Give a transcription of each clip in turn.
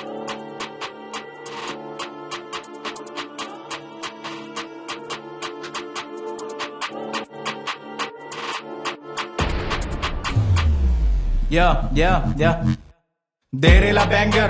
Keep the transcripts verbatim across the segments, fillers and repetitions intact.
Yeah, yeah, yeah. देरेला banger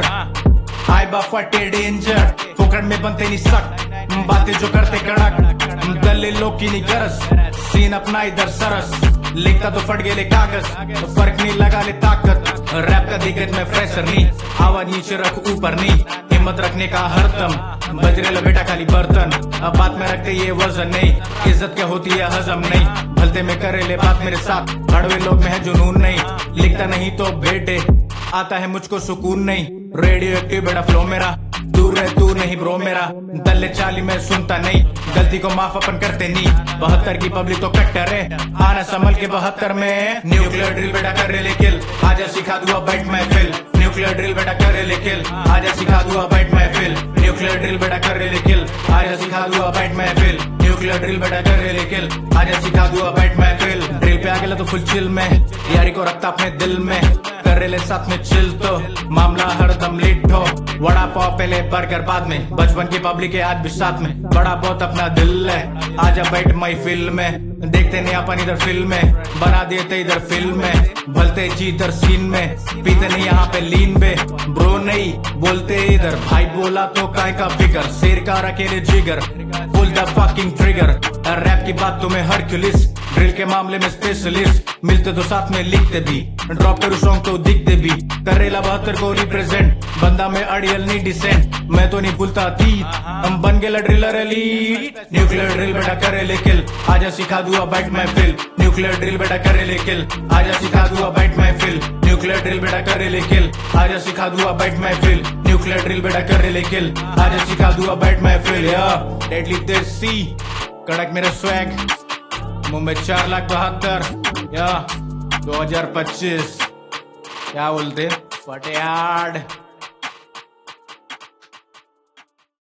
हाई बफटे डेंजर फुकट में बनते नहीं सक बातें जो करते कड़क गले लोग की नहीं गरज सीन अपना इधर सरस लिखता तो फट गेले कागज फर्क नहीं लगा ले ताकत रैप का दिग्गज में फ्रेशर नहीं आवाज नीचे रख ऊपर नहीं हिम्मत रखने का हर दम बजरेला बेटा खाली बर्तन अब बात में रखते ये वजन नहीं इज्जत क्या होती है हजम नहीं भलते में करे ले बात मेरे साथ कड़वे लोग में है जुनून नहीं लिखता नहीं तो बेटे आता है मुझको सुकून नहीं रेडियो एक्टिव बेटा फ्लो मेरा दूर है तू नहीं ब्रो मेरा दल्ले चाली में सुनता नहीं गलती को माफ अपन करते नहीं बहत्तर की पब्लिक तो कट्टर है आना संभल के बहत्तर में न्यूक्लियर ड्रिल बेटा कर ले किल आजा सिखा दूंगा बैट महफिल न्यूक्लियर ड्रिल बेटा कर ले किल आजा सिखा दूंगा बैट महफिल न्यूक्लियर ड्रिल बेटा कर ले किल आजा सिखा दूंगा बैट महफिल न्यूक्लियर ड्रिल बेटा कर ले किल आजा सिखा दूंगा बैट महफिल ड्रिल पे आ गया तो फुल चिल में यारी को रखता अपने दिल में कर ले साथ में चिल तो मामला हरदम लिट्ठो वड़ा पाव पहले बर्गर बाद में बचपन की पब्लिक है आज भी साथ में बड़ा बहुत अपना दिल है आजा बैठ मई फिल्म में देखते नहीं अपन इधर फिल्म में बना देते इधर फिल्म में भलते जी इधर सीन में पीते नहीं यहाँ पे लीन पे ब्रो नहीं बोलते इधर भाई बोला तो काय का फिकर शेर का अकेले जिगर pull the fucking trigger rap की बात तुम्हें हरक्यूलिस ड्रिल के मामले में स्पेशलिस्ट मिलते तो साथ में लिखते भी ड्रॉप करूँ सॉन्ग तो दिखते भी करेला बहत्तर को रिप्रेजेंट बंदा में अड़ियल नहीं डिसेंट मैं तो नहीं भूलता थी हम बन गए ड्रिलर एली न्यूक्लियर ड्रिल बेटा करे ले किल आजा सिखा दूंगा बैट महफिल न्यूक्लियर ड्रिल बेटा करे ले किल आजा सिखा दूंगा बैट महफिल न्यूक्लियर ड्रिल बेटा करे ले किल आजा सिखा दूंगा बैट महफिल न्यूक्लियर ड्रिल बेटा करे ले किल आजा सिखा दूंगा बैट महफिल या डेडली देसी कड़क मेरे स्वैग मुंबई चार लाख बहत्तर या दो हजार पच्चीस क्या बोलते फटेयाड।